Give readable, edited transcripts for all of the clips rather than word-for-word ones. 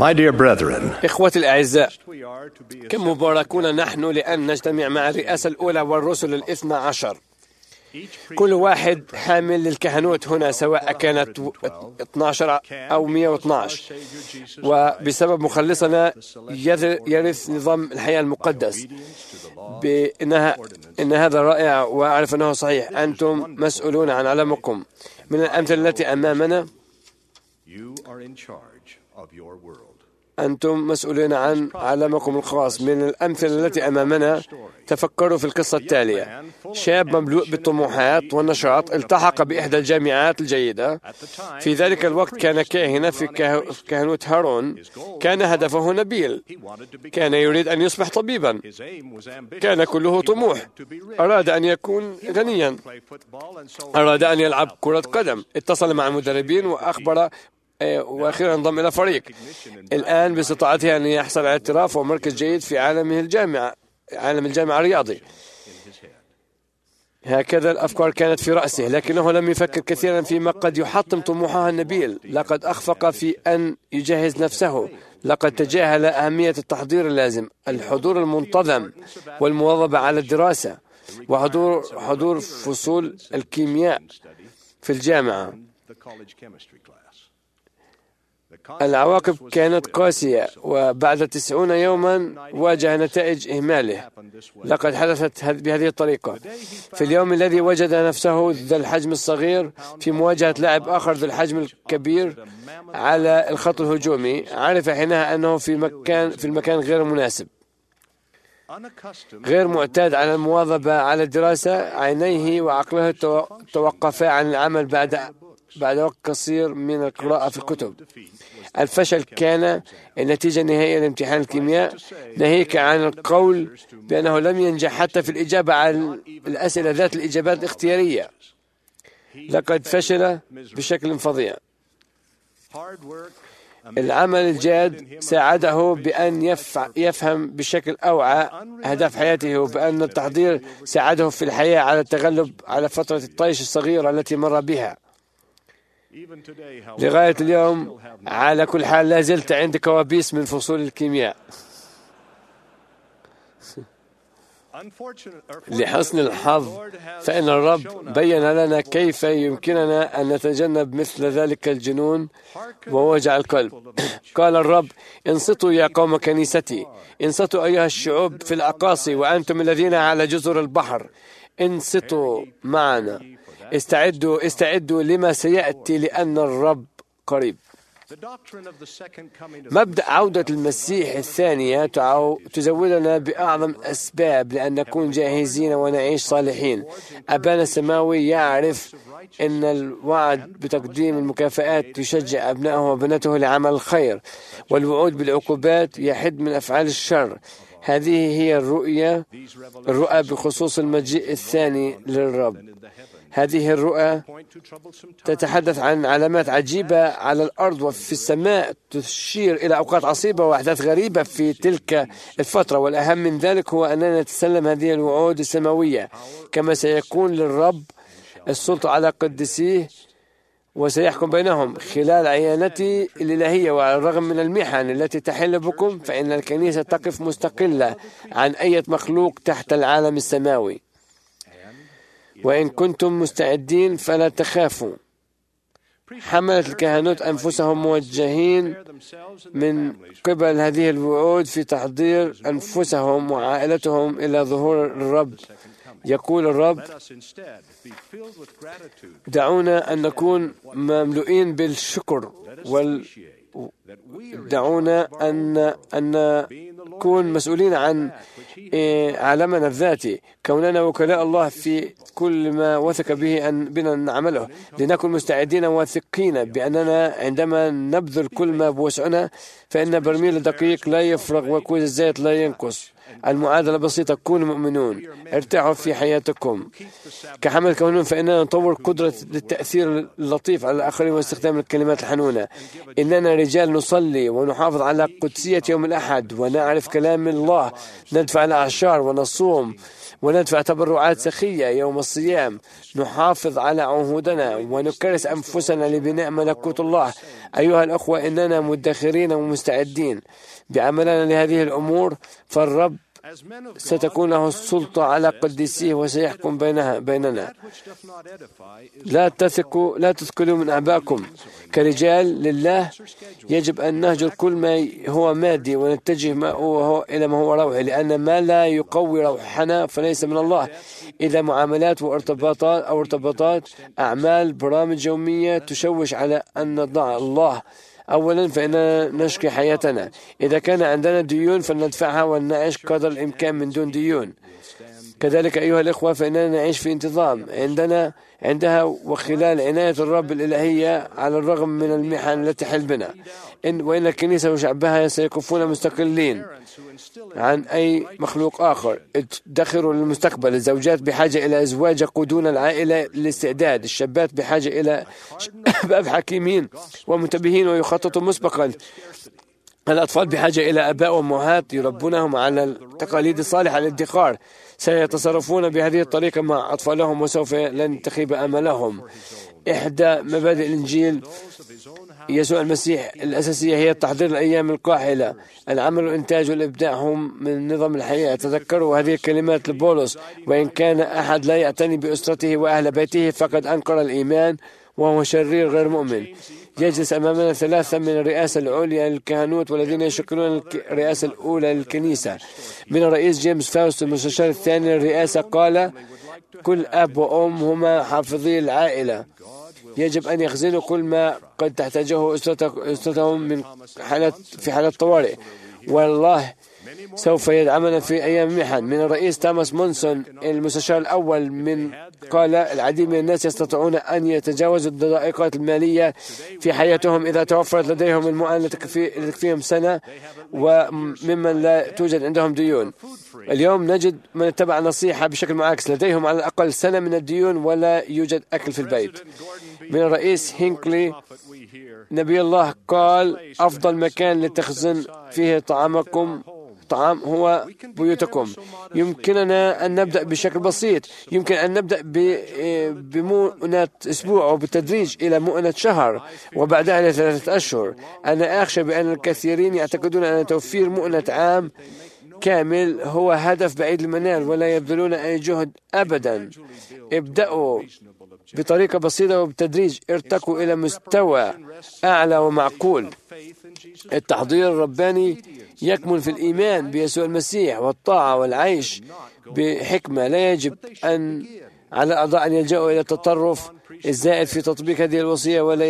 My dear brethren, إخوتي الأعزاء، كم مباركون نحن لأن نجتمع مع الرئاسة الأولى والرسل الاثنى عشر، كل واحد حامل للكهنوت هنا، سواء كانت 12 أو 112، وبسبب مخلصنا يرث نظام الحياة المقدس. إن هذا رائع وأعرف أنه صحيح. أنتم مسؤولون عن علمكم. من الأمثلة التي أمامنا، أنتم مسؤولين عن عالمكم الخاص. من الأمثلة التي أمامنا، تفكروا في القصة التالية: شاب مملوء بالطموحات والنشاط التحق بإحدى الجامعات الجيدة. في ذلك الوقت كان كاهنا في كهنوت هارون. كان هدفه نبيل، كان يريد أن يصبح طبيبا، كان كله طموح، أراد أن يكون غنيا، أراد أن يلعب كرة قدم. اتصل مع المدربين وأخيرا انضم إلى فريق. الآن باستطاعته أن يحصل على اعتراف ومركز جيد في عالم الجامعة الرياضي. هكذا الأفكار كانت في رأسه، لكنه لم يفكر كثيرا فيما قد يحطم طموحه النبيل. لقد أخفق في أن يجهز نفسه، لقد تجاهل أهمية التحضير اللازم، الحضور المنتظم والمواظبة على الدراسة، وحضور فصول الكيمياء في الجامعة. العواقب كانت قاسية، وبعد 90 يوما واجه نتائج إهماله. لقد حدثت بهذه الطريقة: في اليوم الذي وجد نفسه ذا الحجم الصغير في مواجهة لاعب آخر ذو الحجم الكبير على الخط الهجومي، عرف حينها أنه في المكان غير مناسب، غير معتاد على المواظبة على الدراسة. عينيه وعقله توقفا عن العمل بعد وقت قصير من القراءة في الكتب. الفشل كان النتيجة النهائية لامتحان الكيمياء، ناهيك عن القول بأنه لم ينجح حتى في الإجابة على الأسئلة ذات الإجابات الاختيارية. لقد فشل بشكل فظيع. العمل الجاد ساعده بأن يفهم بشكل أوعى أهداف حياته، وبأن التحضير ساعده في الحياة على التغلب على فترة الطيش الصغيرة التي مر بها. لغاية اليوم على كل حال لا زلت عندي كوابيس من فصول الكيمياء. لحسن الحظ فإن الرب بيّن لنا كيف يمكننا أن نتجنب مثل ذلك الجنون ووجع القلب. قال الرب: انصتوا يا قوم كنيستي، انصتوا أيها الشعوب في الأقاصي، وأنتم الذين على جزر البحر، انصتوا معنا. استعدوا لما سيأتي، لأن الرب قريب. مبدأ عودة المسيح الثانية تزودنا بأعظم أسباب لأن نكون جاهزين ونعيش صالحين. أبانا السماوي يعرف أن الوعد بتقديم المكافآت يشجع أبنائه وبناته لعمل الخير، والوعود بالعقوبات يحد من أفعال الشر. هذه هي الرؤى بخصوص المجيء الثاني للرب. هذه الرؤى تتحدث عن علامات عجيبة على الأرض وفي السماء، تشير إلى أوقات عصيبة وأحداث غريبة في تلك الفترة. والأهم من ذلك هو أننا نتسلم هذه الوعود السماوية، كما سيكون للرب السلطة على قدسيه وسيحكم بينهم خلال عيانته الإلهية. وعلى الرغم من المحن التي تحل بكم، فإن الكنيسة تقف مستقلة عن أي مخلوق تحت العالم السماوي. وإن كنتم مستعدين فلا تخافوا. حملت الكهنوت أنفسهم موجهين من قبل هذه الوعود في تحضير أنفسهم وعائلتهم إلى ظهور الرب. يقول الرب: دعونا أن نكون مملوئين بالشكر، دعونا أن نكون مسؤولين عن عالمنا الذاتي، كوننا وكلاء الله في كل ما وثق به بنا نعمله، لنكن مستعدين واثقين بأننا عندما نبذل كل ما بوسعنا فإن برميل الدقيق لا يفرغ وكوز الزيت لا ينقص. المعادلة بسيطة: كونوا مؤمنون، ارتاحوا في حياتكم كحمل كونون، فإننا نطور قدرة للتأثير اللطيف على الآخرين واستخدام الكلمات الحنونة. إننا رجال نصلي ونحافظ على قدسية يوم الأحد ونعرف كلام الله، ندفع الأعشار ونصوم وندفع تبرعات سخية يوم الصيام. نحافظ على عهودنا ونكرس أنفسنا لبناء ملكوت الله. أيها الأخوة، إننا مدخرين ومستعدين بعملنا لهذه الأمور، فالرب ستكون له السلطة على قديسيه وسيحكم بيننا. لا تثقلوا من أعباءكم. كرجال لله يجب أن نهجر كل ما هو مادي ونتجه إلى ما هو روحي، لأن ما لا يقوي روحنا فليس من الله. إذا معاملات وارتباطات أعمال برامج يومية تشوش على أن نضع الله أولا، فإننا نشقي حياتنا. إذا كان عندنا ديون فلندفعها ونعيش قدر الإمكان من دون ديون. كذلك أيها الإخوة، فإننا نعيش في انتظام عندها وخلال عناية الرب الإلهية، على الرغم من المحن التي تحل بنا. وإن الكنيسة وشعبها سيكونون مستقلين عن أي مخلوق آخر. ادخروا للمستقبل. الزوجات بحاجة إلى أزواج يقودون العائلة للاستعداد. الشابات بحاجة إلى شباب حكيمين ومنتبهين ويخططوا مسبقا. الأطفال بحاجة إلى آباء وأمهات يربونهم على التقاليد الصالحة للادخار. سيتصرفون بهذه الطريقة مع أطفالهم وسوف لن تخيب أملهم. إحدى مبادئ الإنجيل يسوع المسيح الأساسية هي تحضير الأيام القاحلة. العمل والإنتاج والإبداع هم من نظام الحياة. تذكروا هذه الكلمات لبولس: وإن كان أحد لا يعتني بأسرته وأهل بيته فقد أنكر الإيمان وهو شرير غير مؤمن. يجلس أمامنا ثلاثة من الرئاسة العليا للكهنوت والذين يشكلون الرئاسة الأولى للكنيسة. من الرئيس جيمس فاوست المستشار الثاني للرئاسة قال: كل أب وأم هما حافظي العائلة. يجب أن يخزنوا كل ما قد تحتاجه أسرتهم في حالة طوارئ، والله سوف يدعمنا في أيام محن. من الرئيس توماس مونسون المستشار الأول قال: العديد من الناس يستطيعون أن يتجاوزوا الضائقات المالية في حياتهم إذا توفرت لديهم المؤونة لتكفيهم سنة، وممن لا توجد عندهم ديون. اليوم نجد من اتبع النصيحة بشكل معاكس، لديهم على الأقل سنة من الديون ولا يوجد أكل في البيت. من الرئيس هينكلي نبي الله قال: أفضل مكان لتخزن فيه طعام هو بيوتكم. يمكننا أن نبدأ بشكل بسيط. يمكن أن نبدأ بمؤونة أسبوع وبالتدريج إلى مؤونة شهر وبعدها إلى 3 أشهر. أنا أخشى بأن الكثيرين يعتقدون أن توفير مؤونة عام كامل هو هدف بعيد المنال ولا يبذلون أي جهد أبدا. ابدأوا بطريقة بسيطة وبالتدريج ارتقوا إلى مستوى أعلى ومعقول. التحضير الرباني يكمن في الإيمان بيسوع المسيح والطاعة والعيش بحكمة. لا يجب على الأعضاء أن يلجأوا إلى التطرف الزائد في تطبيق هذه الوصية، ولكن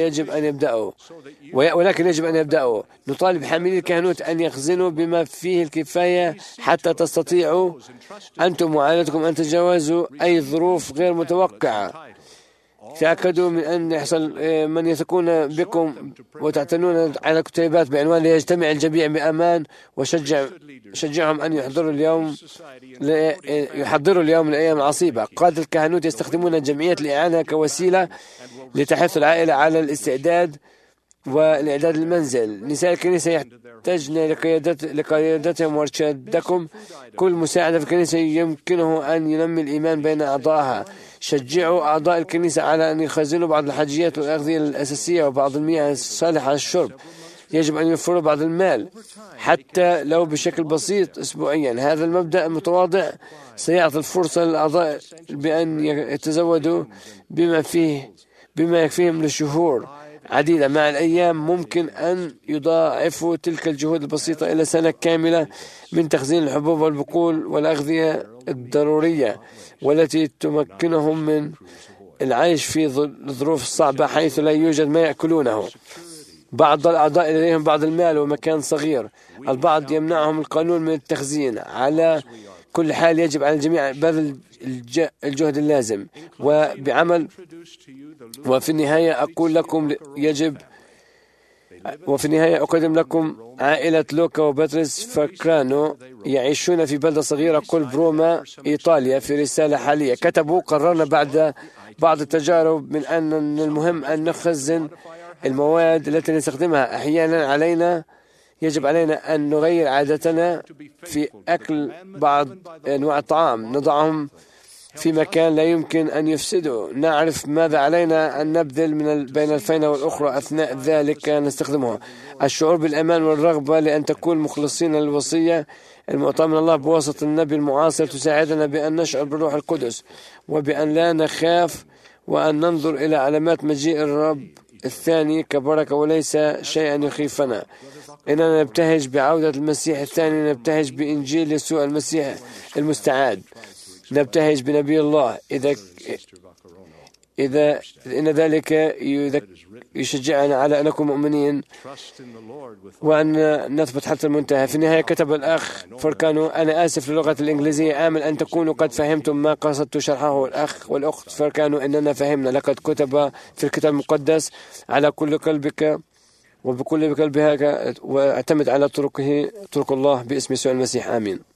يجب أن يبدأوا. نطالب حاملي الكهنوت أن يخزنوا بما فيه الكفاية حتى تستطيعوا أنتم وعائلتكم أن تتجاوزوا أي ظروف غير متوقعة. تأكدوا من أن يحصل من يثقون بكم وتعتنون على كتيبات بعنوان ليجتمع الجميع بأمان، وشجعهم أن يحضروا اليوم لأيام العصيبة. قادة الكهنوت يستخدمون جمعية الإعانة كوسيلة لتحث العائلة على الاستعداد والإعداد للمنزل. نساء الكنيسة يحتاجن لقيادتهم وارشادكم. كل مساعدة في الكنيسة يمكنه أن ينمي الإيمان بين أعضائها. شجعوا أعضاء الكنيسة على أن يخزنوا بعض الحاجيات والأغذية الأساسية وبعض المياه الصالحة للشرب. يجب أن يوفروا بعض المال حتى لو بشكل بسيط أسبوعيا. هذا المبدأ المتواضع سيعطي الفرصة للأعضاء بأن يتزودوا بما يكفيهم لشهور عديدة. مع الأيام ممكن أن يضاعفوا تلك الجهود البسيطة إلى سنة كاملة من تخزين الحبوب والبقول والأغذية الضرورية والتي تمكنهم من العيش في الظروف الصعبة حيث لا يوجد ما يأكلونه. بعض الأعضاء لديهم بعض المال ومكان صغير. البعض يمنعهم القانون من التخزين. على كل حال يجب على الجميع بذل الجهد اللازم وبعمل. وفي النهاية أقدم لكم عائلة لوكا وبطرس فاكرانو يعيشون في بلدة صغيرة قرب روما إيطاليا في رسالة حالية. كتبوا: قررنا بعد بعض التجارب من أن المهم أن نخزن المواد التي نستخدمها. أحيانا علينا يجب علينا أن نغير عادتنا في أكل بعض أنواع الطعام، نضعهم في مكان لا يمكن أن يفسدوا. نعرف ماذا علينا أن نبذل بين الفينة والأخرى، أثناء ذلك نستخدمها. الشعور بالأمان والرغبة لأن تكون مخلصين للوصية المعطاة من الله بواسطة النبي المعاصر تساعدنا بأن نشعر بالروح القدس، وبأن لا نخاف، وأن ننظر إلى علامات مجيء الرب الثاني كبركة وليس شيئا يخيفنا. إننا نبتهج بعودة المسيح الثاني، نبتهج بإنجيل يسوع المسيح المستعاد، نبتهج بنبي الله. إن ذلك يشجعنا على أن نكون مؤمنين وأن نثبت حتى المنتهى. في النهاية كتب الأخ فركانو: أنا آسف للغة الإنجليزية، آمل أن تكونوا قد فهمتم ما قصدت شرحه الأخ والأخت فركانو. إننا فهمنا. لقد كتب في الكتاب المقدس: على كل قلبك وبكل قلبك واعتمد على طرق الله باسم يسوع المسيح. آمين.